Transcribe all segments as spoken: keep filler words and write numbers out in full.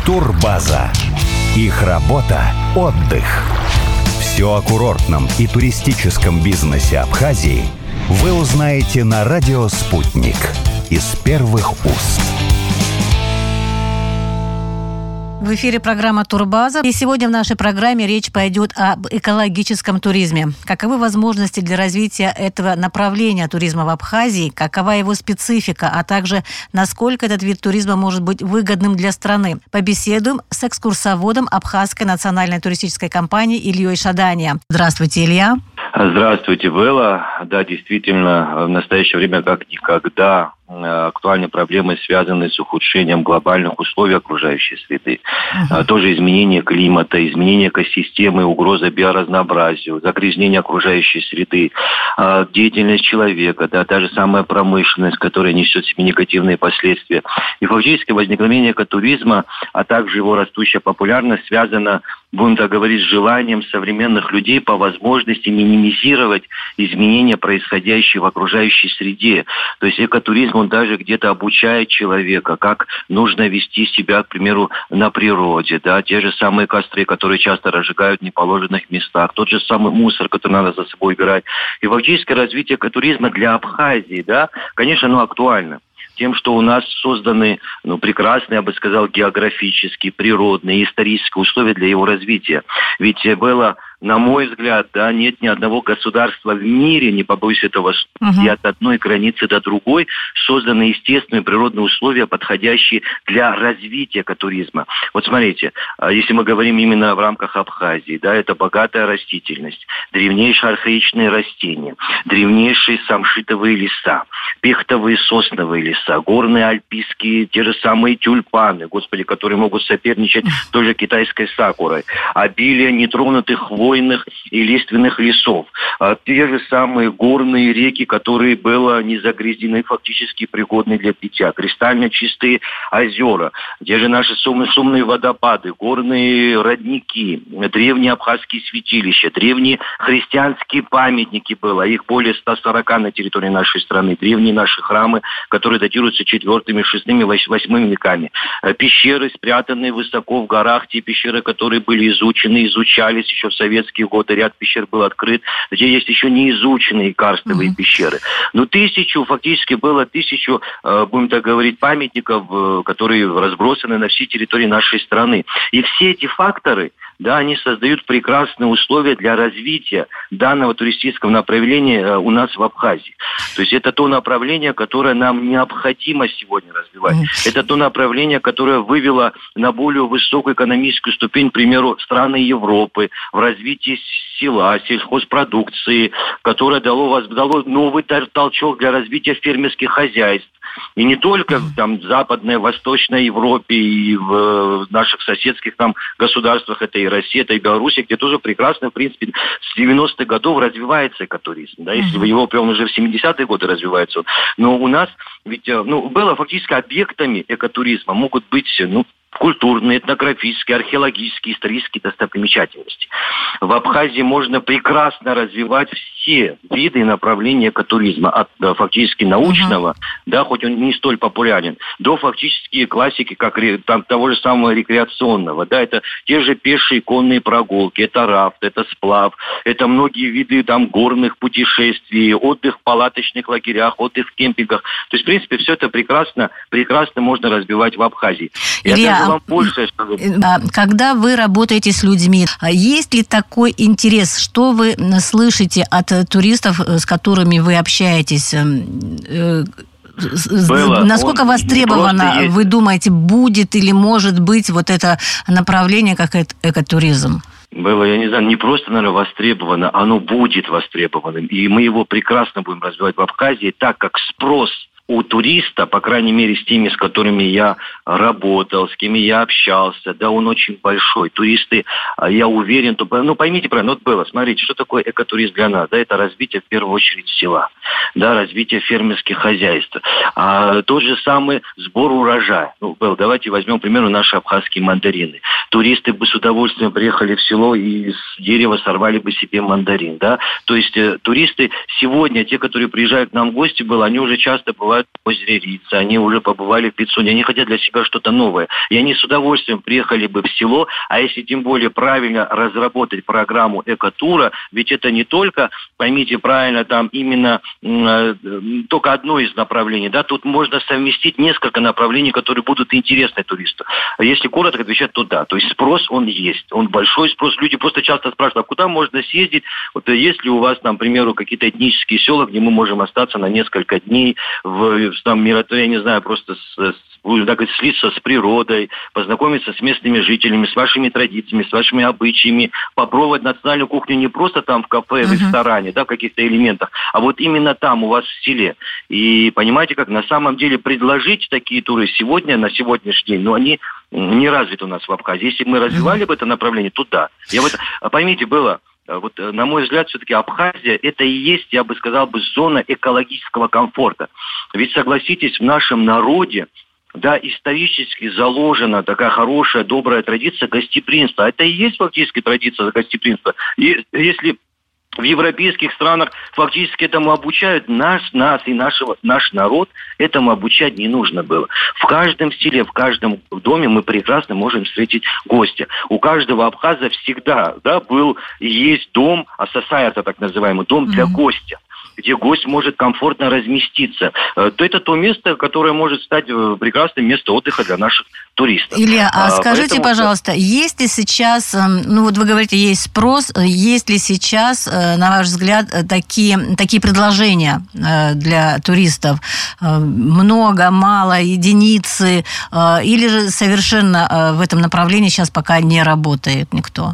Турбаза. Их работа – отдых. Все о курортном и туристическом бизнесе Абхазии вы узнаете на радио «Спутник» из первых уст. В эфире программа «Турбаза». И сегодня в нашей программе речь пойдет об экологическом туризме. Каковы возможности для развития этого направления туризма в Абхазии, какова его специфика, а также насколько этот вид туризма может быть выгодным для страны. Побеседуем с экскурсоводом Абхазской национальной туристической компании Ильей Шадания. Здравствуйте, Илья. Здравствуйте, Белла. Да, действительно, в настоящее время как никогда актуальны проблемы, связанные с ухудшением глобальных условий окружающей среды. Uh-huh. Тоже изменение климата, изменение экосистемы, угроза биоразнообразию, загрязнение окружающей среды, деятельность человека, да, та же самая промышленность, которая несет в себе негативные последствия. И фактически возникновение экотуризма, а также его растущая популярность связана, будем так говорить, с желанием современных людей по возможности минимизировать изменения, происходящие в окружающей среде. То есть экотуризм, он даже где-то обучает человека, как нужно вести себя, к примеру, на природе. Да? Те же самые костры, которые часто разжигают в неположенных местах. Тот же самый мусор, который надо за собой убирать. И фактически развитие экотуризма для Абхазии, да, конечно, оно актуально. Тем, что у нас созданы ну, прекрасные, я бы сказал, географические, природные, исторические условия для его развития. Ведь было, на мой взгляд, да, нет ни одного государства в мире, не побоюсь этого, uh-huh. и от одной границы до другой созданы естественные природные условия, подходящие для развития экотуризма. Вот смотрите, если мы говорим именно в рамках Абхазии, да, это богатая растительность, древнейшие архаичные растения, древнейшие самшитовые леса, пихтовые сосновые леса, горные альпийские, те же самые тюльпаны, господи, которые могут соперничать с той же китайской сакурой, обилие нетронутых хвойных и лиственных лесов, те же самые горные реки, которые были не загрязнены, фактически пригодны для питья, кристально чистые озера, те же наши шумные водопады, горные родники, древние абхазские святилища, древние христианские памятники было, их более ста сорока на территории нашей страны, древние наши храмы, которые датируются четвёртым, шестым, восьмым веками. Пещеры, спрятанные высоко в горах, те пещеры, которые были изучены, изучались еще в советские годы, ряд пещер был открыт, где есть еще неизученные карстовые mm-hmm. пещеры. Но тысячу, фактически было тысячу, будем так говорить, памятников, которые разбросаны на всей территории нашей страны. И все эти факторы, да, они создают прекрасные условия для развития данного туристического направления у нас в Абхазии. То есть это то направление, которое нам необходимо сегодня развивать. Mm. Это то направление, которое вывело на более высокую экономическую ступень, к примеру, страны Европы в развитии села, сельхозпродукции, которое дало, дало новый толчок для развития фермерских хозяйств. И не только там, в Западной, Восточной Европе и в наших соседских там государствах, это и Россия, это и Беларусь, где тоже прекрасно, в принципе, с девяностых годов развивается экотуризм. Да, если вы его прям уже в семидесятые годы развивается. Но у нас ведь ну, было фактически объектами экотуризма могут быть ну, культурные, этнографические, археологические, исторические достопримечательности. В Абхазии можно прекрасно развивать все виды и направления экотуризма, от да, фактически научного, uh-huh. да, хоть он не столь популярен, до фактически классики, как там, того же самого рекреационного. Да, это те же пешие конные прогулки, это рафт, это сплав, это многие виды там, горных путешествий, отдых в палаточных лагерях, отдых в кемпингах. То есть, в принципе, все это прекрасно, прекрасно можно развивать в Абхазии. Илья, вам больше скажу. Когда вы работаете с людьми, есть ли такой интерес, что вы слышите от туристов, с которыми вы общаетесь? Было. Насколько востребовано, вы думаете, будет или может быть вот это направление, как экотуризм? Было, я не знаю, не просто, наверное, востребовано, оно будет востребованным. И мы его прекрасно будем развивать в Абхазии, так как спрос у туриста, по крайней мере, с теми, с которыми я работал, с кем я общался, да, он очень большой. Туристы, я уверен, то, ну, поймите правильно, вот было, смотрите, что такое экотуризм для нас, да, это развитие, в первую очередь, села, да, развитие фермерских хозяйств. А тот же самый сбор урожая. Ну, был, давайте возьмем, к примеру, наши абхазские мандарины. Туристы бы с удовольствием приехали в село и с дерева сорвали бы себе мандарин, да. То есть э, туристы сегодня, те, которые приезжают к нам в гости, было, они уже часто бывают бывают в озере Рица, они уже побывали в Пицунде, они хотят для себя что-то новое. И они с удовольствием приехали бы в село, а если тем более правильно разработать программу экотура, ведь это не только, поймите правильно, там именно э, только одно из направлений, да, тут можно совместить несколько направлений, которые будут интересны туристу. Если коротко отвечать, то да, то есть спрос он есть, он большой спрос, люди просто часто спрашивают, а куда можно съездить, вот есть ли у вас, там, к примеру, какие-то этнические села, где мы можем остаться на несколько дней в, там, я не знаю, просто с, с так сказать, слиться с природой, познакомиться с местными жителями, с вашими традициями, с вашими обычаями, попробовать национальную кухню не просто там в кафе, в ресторане, да, в каких-то элементах, а вот именно там, у вас в селе. И понимаете, как на самом деле предложить такие туры сегодня, на сегодняшний день, но они не развиты у нас в Абхазии. Если бы мы развивали бы это направление, то да. Я вот, поймите, было... Вот, на мой взгляд, все-таки Абхазия – это и есть, я бы сказал, бы, зона экологического комфорта. Ведь, согласитесь, в нашем народе, да, исторически заложена такая хорошая, добрая традиция гостеприимства. Это и есть фактически традиция гостеприимства. И если в европейских странах фактически этому обучают, нас, нас и нашего, наш народ этому обучать не нужно было. В каждом селе, в каждом доме мы прекрасно можем встретить гостя. У каждого абхаза всегда, да, был и есть дом, ассоциация так называемый, дом для mm-hmm. гостя, где гость может комфортно разместиться, то это то место, которое может стать прекрасным местом отдыха для наших туристов. Илья, а, а скажите, поэтому... пожалуйста, есть ли сейчас, ну вот вы говорите, есть спрос, есть ли сейчас, на ваш взгляд, такие, такие предложения для туристов? Много, мало, единицы, или же совершенно в этом направлении сейчас пока не работает никто?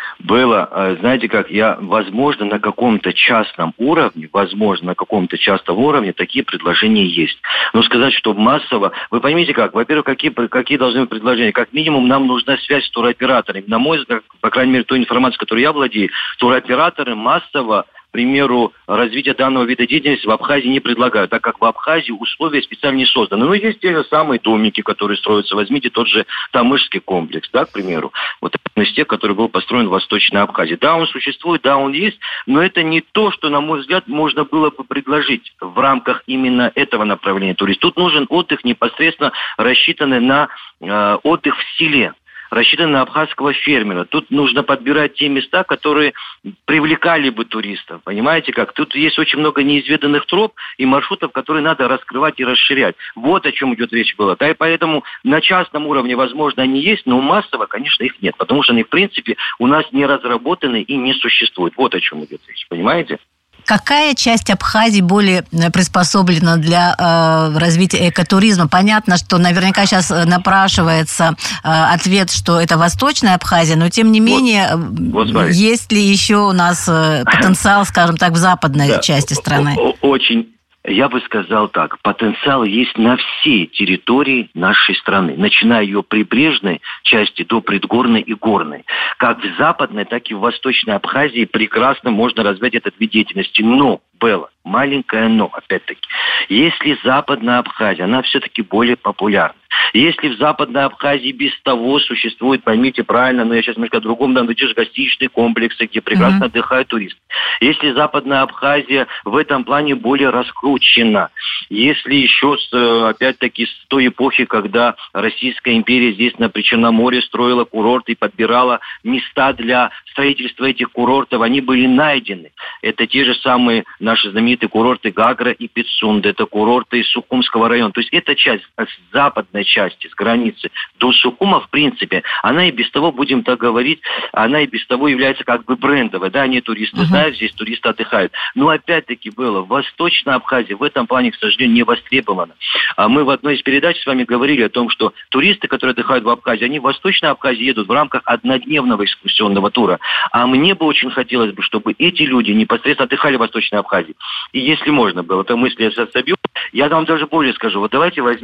Было, знаете как, я, возможно, на каком-то частном уровне, возможно, на каком-то частном уровне такие предложения есть. Но сказать, что массово, вы поймите как, во-первых, какие, какие должны быть предложения? Как минимум, нам нужна связь с туроператорами. На мой взгляд, по крайней мере, той информацией, которой я владею, туроператоры массово, к примеру, развитие данного вида деятельности в Абхазии не предлагают, так как в Абхазии условия специально не созданы. Ну, есть те же самые домики, которые строятся. Возьмите тот же Тамышский комплекс, да, к примеру. Вот один из тех, который был построен в Восточной Абхазии. Да, он существует, да, он есть, но это не то, что, на мой взгляд, можно было бы предложить в рамках именно этого направления туристов. Тут нужен отдых непосредственно рассчитанный на э, отдых в селе, рассчитан на абхазского фермера. Тут нужно подбирать те места, которые привлекали бы туристов. Понимаете как? Тут есть очень много неизведанных троп и маршрутов, которые надо раскрывать и расширять. Вот о чем идет речь была. Да, и поэтому на частном уровне, возможно, они есть, но массово, конечно, их нет. Потому что они, в принципе, у нас не разработаны и не существуют. Вот о чем идет речь. Понимаете? Какая часть Абхазии более приспособлена для э, развития экотуризма? Понятно, что наверняка сейчас напрашивается э, ответ, что это Восточная Абхазия, но тем не вот, менее, вот есть ли еще у нас э, потенциал, скажем так, в западной да, части страны? Очень. Я бы сказал так, потенциал есть на всей территории нашей страны, начиная ее прибрежной части до предгорной и горной. Как в западной, так и в Восточной Абхазии прекрасно можно развить этот вид деятельности. Но, Белла, маленькое но, опять-таки, если Западная Абхазия, она все-таки более популярна. Если в Западной Абхазии без того существует, поймите правильно, но я сейчас немножко о другом, да, но те же гостиничные комплексы, где прекрасно mm-hmm. отдыхают туристы. Если Западная Абхазия в этом плане более раскручена, если еще, с, опять-таки, с той эпохи, когда Российская империя здесь на Причерноморье строила курорты и подбирала места для строительства этих курортов, они были найдены. Это те же самые наши знаменитые курорты Гагра и Пицунда, это курорты из Сухумского района. То есть эта часть с западной части, с границы до Сухума, в принципе, она и без того, будем так говорить, она и без того является как бы брендовой. Да, они туристы uh-huh. знают, здесь туристы отдыхают. Но опять-таки было, Восточная Абхазия в этом плане, к сожалению, не востребована. А мы в одной из передач с вами говорили о том, что туристы, которые отдыхают в Абхазии, они в Восточной Абхазии едут в рамках однодневного экскурсионного тура. А мне бы очень хотелось бы, чтобы эти люди непосредственно отдыхали в Восточной Абхазии. И если можно было, то мысли я сейчас собью. Я вам даже более скажу. Вот давайте возьмем, к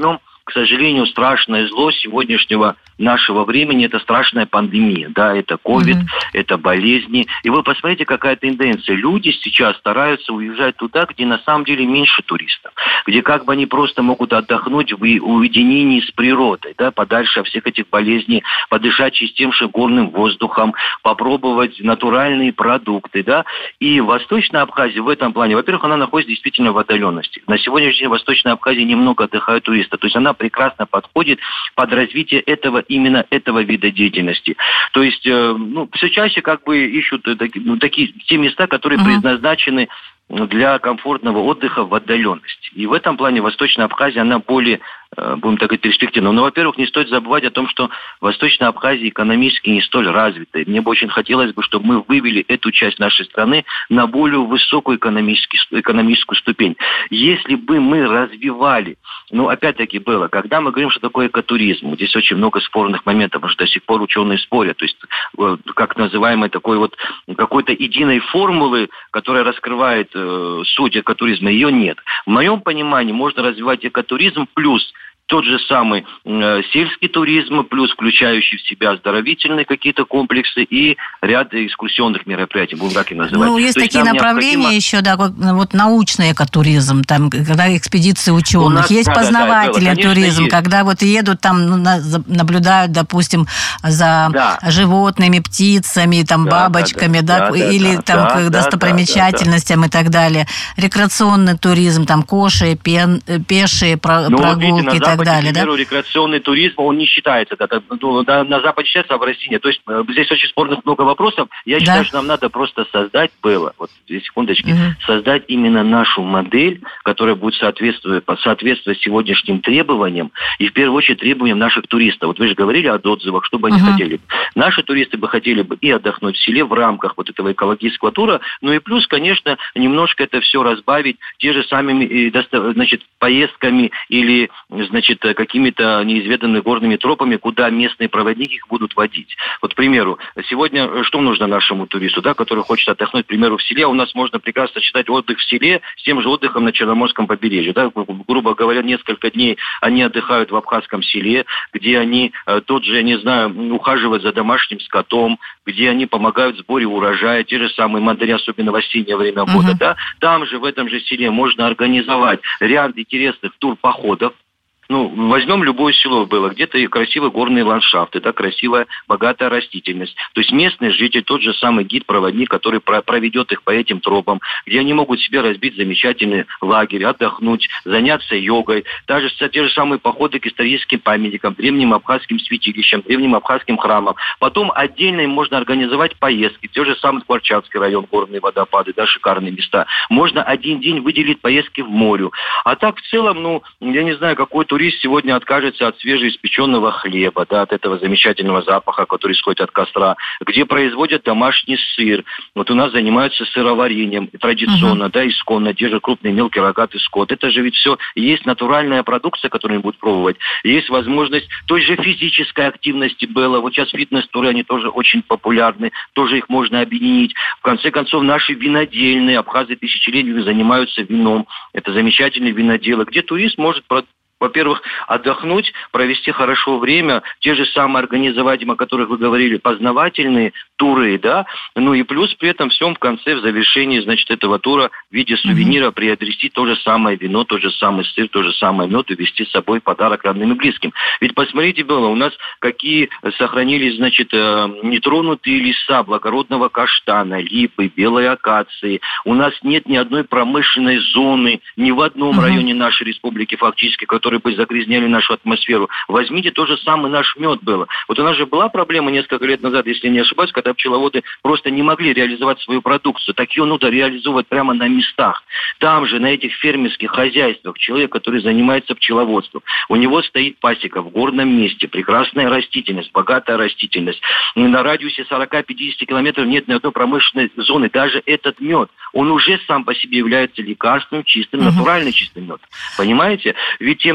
к сожалению, страшное зло сегодняшнего нашего времени – это страшная пандемия, да, это ковид, mm-hmm. это болезни. И вы посмотрите, какая тенденция. Люди сейчас стараются уезжать туда, где на самом деле меньше туристов, где как бы они просто могут отдохнуть в уединении с природой, да, подальше от всех этих болезней, подышать чистейшим горным воздухом, попробовать натуральные продукты, да. И Восточная Абхазия в этом плане, во-первых, она находится действительно в отдаленности. На сегодняшний день в Восточной Абхазии немного отдыхают туристы, то есть она прекрасно подходит под развитие этого именно этого вида деятельности. То есть, э, ну, все чаще как бы ищут э, таки, ну, такие те места, которые uh-huh. предназначены для комфортного отдыха в отдаленности. И в этом плане Восточная Абхазия, она более, будем так говорить, перспективна. Но, во-первых, не стоит забывать о том, что Восточная Абхазия экономически не столь развитая. Мне бы очень хотелось бы, чтобы мы вывели эту часть нашей страны на более высокую экономическую, экономическую ступень. Если бы мы развивали, ну, опять-таки было, когда мы говорим, что такое экотуризм, здесь очень много спорных моментов, потому что до сих пор ученые спорят, то есть, как называемой такой вот какой-то единой формулы, которая раскрывает суть экотуризма, ее нет. В моем понимании можно развивать экотуризм плюс тот же самый э, сельский туризм, плюс включающий в себя оздоровительные какие-то комплексы и ряд экскурсионных мероприятий, будем так и называть. Ну, есть То такие есть направления необходимо... еще, да, вот, вот научный экотуризм, там, когда экспедиции ученых, нас, есть да, познавательный да, да, туризм, есть. Когда вот едут там, ну, на, наблюдают, допустим, за да. животными, птицами, там, да, бабочками, да, да, да, или да, там да, к достопримечательностям да, да, да. и так далее. Рекреационный туризм, там, коши, пен, пешие про, ну, прогулки вот, видите, и так далее, к примеру, да? Рекреационный туризм, он не считается. Да, ну, на, на Западе считается, а в России нет. То есть здесь очень спорных много вопросов. Я да. считаю, что нам надо просто создать, было, вот две секундочки, угу. создать именно нашу модель, которая будет соответствовать, соответствовать сегодняшним требованиям, и в первую очередь требованиям наших туристов. Вот вы же говорили о отзывах, что бы они угу. хотели. Наши туристы бы хотели бы и отдохнуть в селе в рамках вот этого экологического тура, ну и плюс, конечно, немножко это все разбавить те же самыми, значит, поездками или, значит, какими-то неизведанными горными тропами, куда местные проводники их будут водить. Вот, к примеру, сегодня что нужно нашему туристу, да, который хочет отдохнуть, к примеру, в селе, у нас можно прекрасно сочетать отдых в селе с тем же отдыхом на Черноморском побережье. Да, грубо говоря, несколько дней они отдыхают в абхазском селе, где они тот же, я не знаю, ухаживают за домашним скотом, где они помогают в сборе урожая, те же самые мандари, особенно в осеннее время года. Uh-huh. Да. Там же, в этом же селе можно организовать ряд интересных турпоходов. Ну, возьмем любое село было, где-то и красивые горные ландшафты, да, красивая, богатая растительность. То есть местный житель, тот же самый гид-проводник, который про- проведет их по этим тропам, где они могут себе разбить замечательный лагерь, отдохнуть, заняться йогой. Даже те же самые походы к историческим памятникам, древним абхазским святилищам, древним абхазским храмам. Потом отдельно им можно организовать поездки. Те же самые Скворчатский район, горные водопады, да, шикарные места. Можно один день выделить поездки в море. А так в целом, ну, я не знаю, какой турист сегодня откажется от свежеиспеченного хлеба, да, от этого замечательного запаха, который исходит от костра, где производят домашний сыр. Вот у нас занимаются сыроварением традиционно, uh-huh. да, исконно, держат крупный мелкий рогатый скот. Это же ведь все есть натуральная продукция, которую они будут пробовать. Есть возможность той же физической активности было. Вот сейчас фитнес-туры, они тоже очень популярны, тоже их можно объединить. В конце концов, наши винодельные, абхазы тысячелетиями занимаются вином. Это замечательные виноделы, где турист может во-первых, отдохнуть, провести хорошо время, те же самые организовать, о которых вы говорили, познавательные туры, да, ну и плюс при этом всем в конце, в завершении, значит, этого тура в виде сувенира mm-hmm. приобрести то же самое вино, тот же самый сыр, то же самое мед и везти с собой подарок родным и близким. Ведь посмотрите, было, у нас какие сохранились, значит, нетронутые леса благородного каштана, липы, белой акации. У нас нет ни одной промышленной зоны, ни в одном mm-hmm. районе нашей республики фактически, который которые бы загрязняли нашу атмосферу. Возьмите то же самое наш мед было. Вот у нас же была проблема несколько лет назад, если не ошибаюсь, когда пчеловоды просто не могли реализовать свою продукцию. Так ее надо реализовывать прямо на местах. Там же, на этих фермерских хозяйствах, человек, который занимается пчеловодством, у него стоит пасека в горном месте, прекрасная растительность, богатая растительность. На радиусе сорок-пятьдесят километров нет ни одной промышленной зоны. Даже этот мед, он уже сам по себе является лекарственным, чистым, uh-huh. натуральный чистый мед. Понимаете? Ведь тем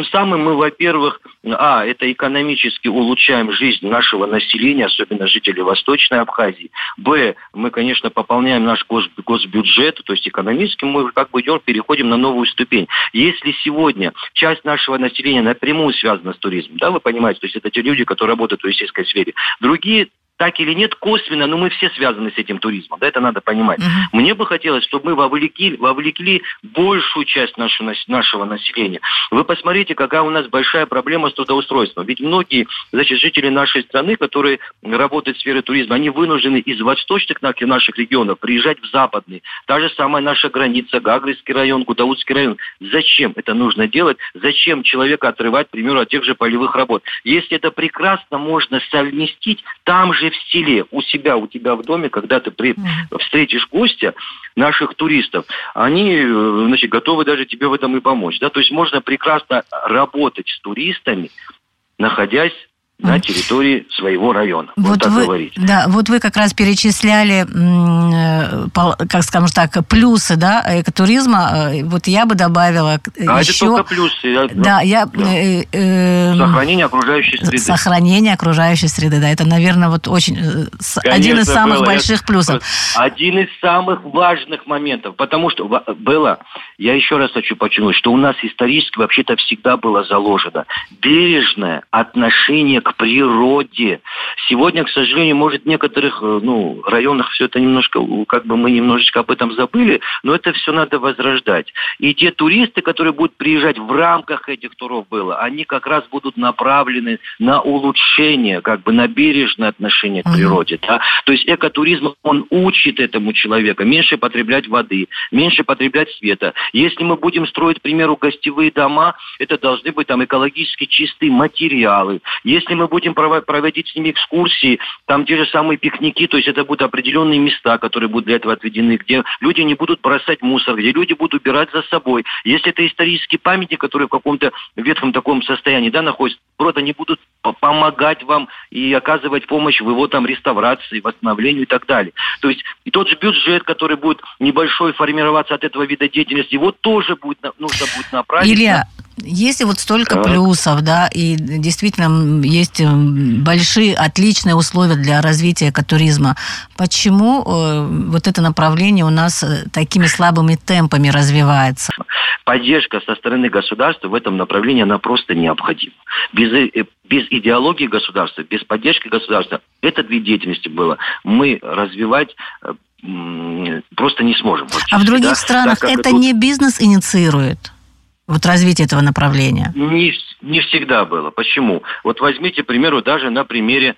Тем самым мы, во-первых, а, это экономически улучшаем жизнь нашего населения, особенно жителей Восточной Абхазии. Б, мы, конечно, пополняем наш гос, госбюджет, то есть экономически мы как бы идем, переходим на новую ступень. Если сегодня часть нашего населения напрямую связана с туризмом, да, вы понимаете, то есть это те люди, которые работают в туристической сфере, другие так или нет, косвенно, но мы все связаны с этим туризмом, да, это надо понимать. Uh-huh. Мне бы хотелось, чтобы мы вовлекли, вовлекли большую часть нашего, нашего населения. Вы посмотрите, какая у нас большая проблема с трудоустройством. Ведь многие, значит, жители нашей страны, которые работают в сфере туризма, они вынуждены из восточных наших регионов приезжать в западные. Та же самая наша граница, Гагринский район, Гудаутский район. Зачем это нужно делать? Зачем человека отрывать, к примеру, от тех же полевых работ? Если это прекрасно можно совместить, там же в селе, у себя, у тебя в доме, когда ты при... встретишь гостя, наших туристов, они, значит, готовы даже тебе в этом и помочь. Да? То есть можно прекрасно работать с туристами, находясь на территории своего района. Вот, вот так вы, говорить. Да, вот вы как раз перечисляли, как скажем так, плюсы, да, экотуризма. Вот я бы добавила а еще... это только плюсы. Да, я... Да. Э, э, Сохранение окружающей среды. Сохранение окружающей среды, да. Это, наверное, вот очень... Конечно, один из самых было. больших я... плюсов. Один из самых важных моментов. Потому что, Белла, я еще раз хочу подчеркнуть, что у нас исторически вообще-то всегда было заложено бережное отношение к природе. Сегодня, к сожалению, может, в некоторых ну, районах все это немножко, как бы мы немножечко об этом забыли, но это все надо возрождать. И те туристы, которые будут приезжать в рамках этих туров было, они как раз будут направлены на улучшение, как бы на бережное отношение к природе. Да? То есть экотуризм, он учит этому человека меньше потреблять воды, меньше потреблять света. Если мы будем строить, к примеру, гостевые дома, это должны быть там экологически чистые материалы. Если мы будем проводить с ними экскурсии, там те же самые пикники, то есть это будут определенные места, которые будут для этого отведены, где люди не будут бросать мусор, где люди будут убирать за собой. Если это исторический памятник, который в каком-то ветхом таком состоянии, да, находится, просто они будут помогать вам и оказывать помощь в его там реставрации, восстановлению и так далее. То есть и тот же бюджет, который будет небольшой формироваться от этого вида деятельности, его тоже будет, нужно будет направить. Илья, если вот столько плюсов, да, и действительно есть большие, отличные условия для развития экотуризма, почему э, вот это направление у нас такими слабыми темпами развивается? Поддержка со стороны государства в этом направлении, она просто необходима. Без, без идеологии государства, без поддержки государства этот вид деятельности было мы развивать э, просто не сможем. А в других да? странах это тут... не бизнес инициирует? Вот развитие этого направления? Не, не всегда было. Почему? Вот возьмите, к примеру, даже на примере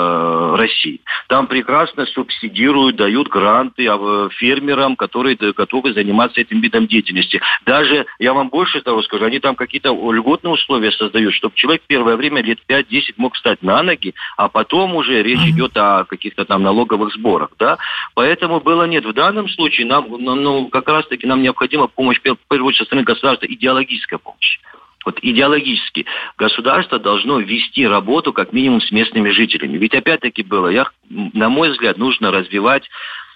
э, России. Там прекрасно субсидируют, дают гранты фермерам, которые готовы заниматься этим видом деятельности. Даже, я вам больше того скажу, они там какие-то льготные условия создают, чтобы человек первое время, лет пять-десять, мог встать на ноги, а потом уже речь mm-hmm. идет о каких-то там налоговых сборах. Да? Поэтому было нет. В данном случае нам, ну, как раз-таки нам необходима помощь, в первую очередь, со стороны государства, идеологическая помощь. Вот идеологически государство должно вести работу как минимум с местными жителями. Ведь опять-таки было, я, на мой взгляд, нужно развивать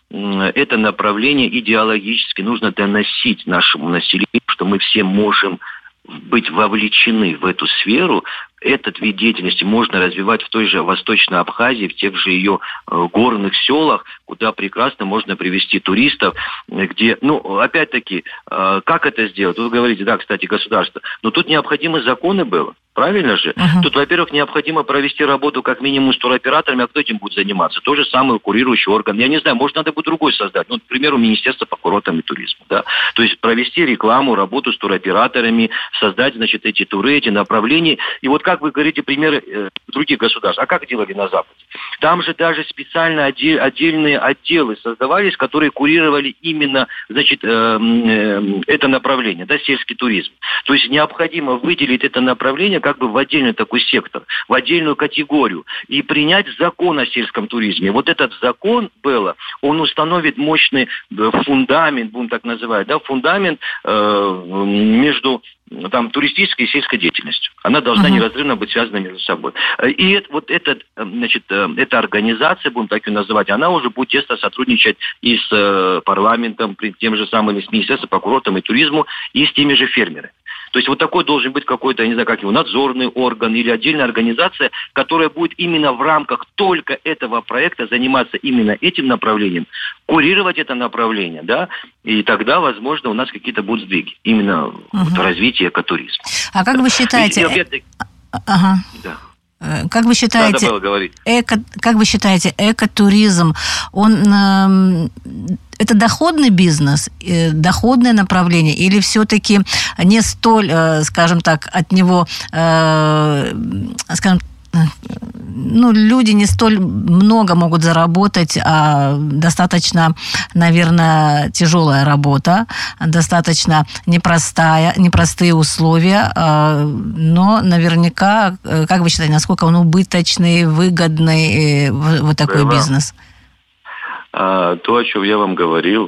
это направление идеологически, нужно доносить нашему населению, что мы все можем быть вовлечены в эту сферу. Этот вид деятельности можно развивать в той же Восточной Абхазии, в тех же ее э, горных селах, куда прекрасно можно привезти туристов, где, ну, опять-таки, э, как это сделать? Вы говорите, да, кстати, государство, но тут необходимы законы было. Правильно же? Uh-huh. Тут, во-первых, необходимо провести работу как минимум с туроператорами, а кто этим будет заниматься? То же самое курирующий орган. Я не знаю, может, надо будет другой создать. Ну, к примеру, Министерство по курортам и туризму. Да? То есть провести рекламу, работу с туроператорами, создать, значит, эти туры, эти направления. И вот как вы говорите примеры э, других государств. А как делали на Западе? Там же даже специально отдель, отдельные отделы создавались, которые курировали именно, значит, э, э, это направление, да, сельский туризм. То есть необходимо выделить это направление как бы в отдельный такой сектор, в отдельную категорию и принять закон о сельском туризме. Вот этот закон, было, он установит мощный фундамент, будем так называть, да, фундамент э, между там, туристической и сельской деятельностью. Она должна uh-huh. неразрывно быть связана между собой. И это, вот этот, значит, эта организация, будем так ее называть, она уже будет тесно сотрудничать и с парламентом, тем же самым, и с Министерством по курортам и туризму, и с теми же фермерами. То есть вот такой должен быть какой-то, я не знаю, как его, надзорный орган или отдельная организация, которая будет именно в рамках только этого проекта заниматься именно этим направлением, курировать это направление, да, и тогда, возможно, у нас какие-то будут сдвиги именно угу. вот, развития экотуризма. А как вы считаете... И, ага. Да. Как вы считаете, эко, как вы считаете, экотуризм, он э, это доходный бизнес, э, доходное направление, или все-таки не столь, э, скажем так, от него, э, скажем, ну, люди не столь много могут заработать, а достаточно, наверное, тяжелая работа, достаточно непростая, непростые условия, но наверняка, как вы считаете, насколько он убыточный, выгодный, вот такой да, бизнес? То, о чем я вам говорил,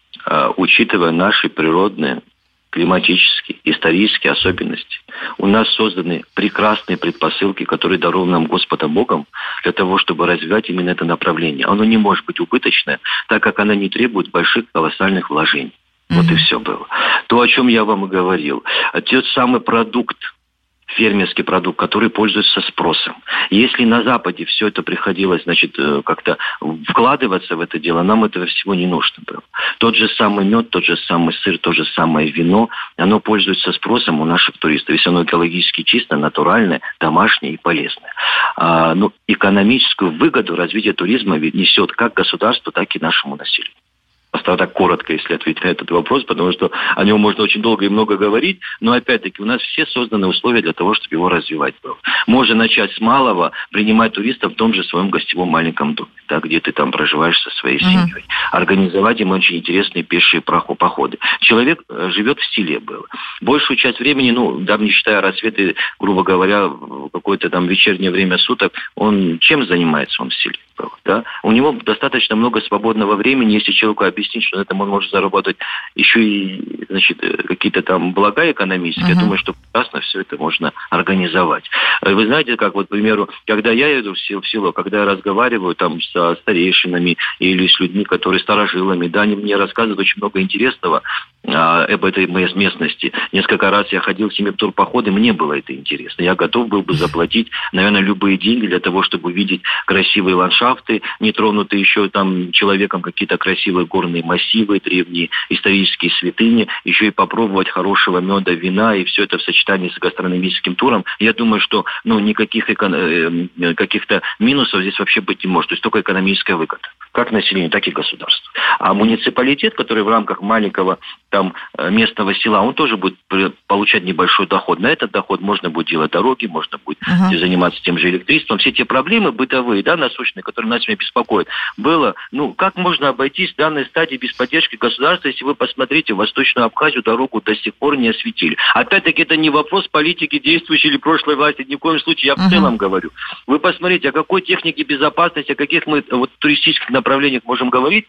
учитывая наши природные, климатические, исторические особенности. У нас созданы прекрасные предпосылки, которые дарованы нам Господом Богом для того, чтобы развивать именно это направление. Оно не может быть убыточное, так как оно не требует больших колоссальных вложений. Mm-hmm. Вот и все было. То, о чем я вам и говорил. Тот самый продукт, фермерский продукт, который пользуется спросом. Если на Западе все это приходилось, значит, как-то вкладываться в это дело, нам этого всего не нужно было. Тот же самый мед, тот же самый сыр, то же самое вино, оно пользуется спросом у наших туристов. Если оно экологически чистое, натуральное, домашнее и полезное. А, ну, экономическую выгоду развития туризма несет как государству, так и нашему населению. Так коротко, если ответить на этот вопрос, потому что о нем можно очень долго и много говорить, но опять-таки у нас все созданы условия для того, чтобы его развивать было. Можно начать с малого, принимать туристов в том же своем гостевом маленьком доме, да, где ты там проживаешь со своей uh-huh. семьей. Организовать им очень интересные пешие походы. Человек живет в селе был. Большую часть времени, ну, да, не считая рассветы, грубо говоря, какое-то там вечернее время суток, он чем занимается он в селе? Да? У него достаточно много свободного времени, если человеку объяснить, что на этом он может заработать еще и, значит, какие-то там блага экономические, uh-huh. я думаю, что прекрасно все это можно организовать. Вы знаете, как вот, к примеру, когда я иду в село, когда я разговариваю там со старейшинами или с людьми, которые старожилами, да, они мне рассказывают очень много интересного а, об этой местности. Несколько раз я ходил с ними в турпоходы, мне было это интересно. Я готов был бы заплатить, наверное, любые деньги для того, чтобы увидеть красивые ландшафты, не тронутые еще там человеком какие-то красивые горные массивы, древние исторические святыни, еще и попробовать хорошего меда, вина, и все это в сочетании с гастрономическим туром. Я думаю, что ну, никаких эко- каких-то минусов здесь вообще быть не может. То есть только экономическая выгода. Как населению, так и государству. А муниципалитет, который в рамках маленького там местного села, он тоже будет получать небольшой доход. На этот доход можно будет делать дороги, можно будет uh-huh. заниматься тем же электричеством. Все те проблемы бытовые, да, насущные, которые нас сегодня беспокоят, было, ну, как можно обойтись в данной стадии без поддержки государства, если вы посмотрите, в Восточную Абхазию дорогу до сих пор не осветили. Опять-таки, это не вопрос политики действующей или прошлой власти, ни в коем случае, я в uh-huh. целом говорю. Вы посмотрите, о какой технике безопасности, о каких мы вот, туристических направлениях можем говорить,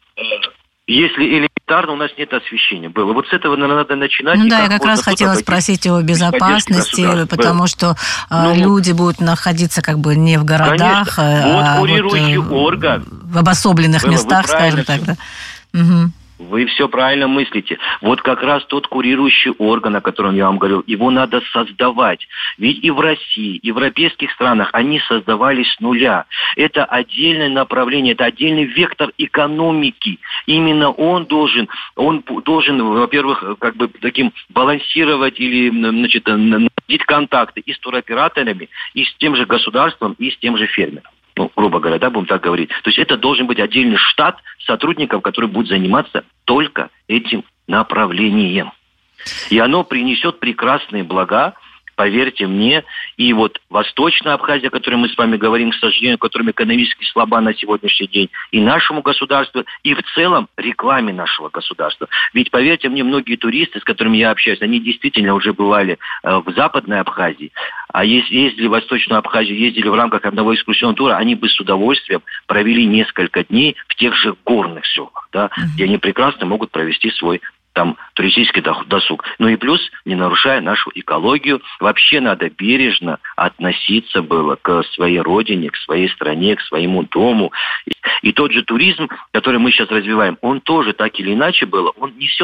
если элементарно у нас нет освещения. Было. Вот с этого, наверное, надо начинать. Ну да, я как раз хотела спросить о безопасности, потому что ну, люди будут находиться как бы не в городах, конечно. а вот курирующий вот, орган. В обособленных было, местах, скажем так. Да. Угу. Вы все правильно мыслите. Вот как раз тот курирующий орган, о котором я вам говорил, его надо создавать. Ведь и в России, и в европейских странах они создавались с нуля. Это отдельное направление, это отдельный вектор экономики. Именно он должен, он должен, во-первых, как бы таким балансировать или, значит, наводить контакты и с туроператорами, и с тем же государством, и с тем же фермером. Ну, грубо говоря, да, будем так говорить. То есть это должен быть отдельный штат сотрудников, которые будут заниматься только этим направлением. И оно принесет прекрасные блага, поверьте мне. И вот Восточная Абхазия, о которой мы с вами говорим, к сожалению, которым экономически слаба на сегодняшний день, и нашему государству, и в целом рекламе нашего государства. Ведь, поверьте мне, многие туристы, с которыми я общаюсь, они действительно уже бывали э, в Западной Абхазии, а если ездили в Восточную Абхазию, ездили в рамках одного экскурсионного тура, они бы с удовольствием провели несколько дней в тех же горных селах, да, mm-hmm. где они прекрасно могут провести свой там туристический досуг. Ну и плюс, не нарушая нашу экологию, вообще надо бережно относиться было к своей родине, к своей стране, к своему дому. И тот же туризм, который мы сейчас развиваем, он тоже так или иначе было, он несет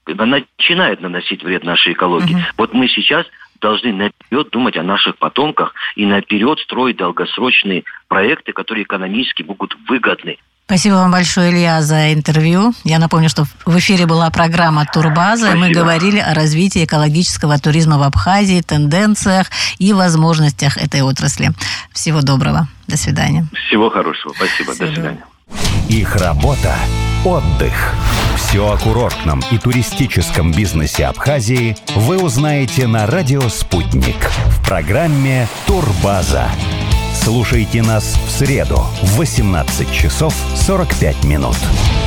начинает наносить вред нашей экологии. Uh-huh. Вот мы сейчас должны наперед думать о наших потомках и наперед строить долгосрочные проекты, которые экономически будут выгодны. Спасибо вам большое, Илья, за интервью. Я напомню, что в эфире была программа «Турбаза», и мы говорили о развитии экологического туризма в Абхазии, тенденциях и возможностях этой отрасли. Всего доброго. До свидания. Всего хорошего. Спасибо. Всего. До свидания. Их работа – отдых. Все о курортном и туристическом бизнесе Абхазии вы узнаете на радио «Спутник» в программе «Турбаза». Слушайте нас в среду в восемнадцать часов сорок пять минут.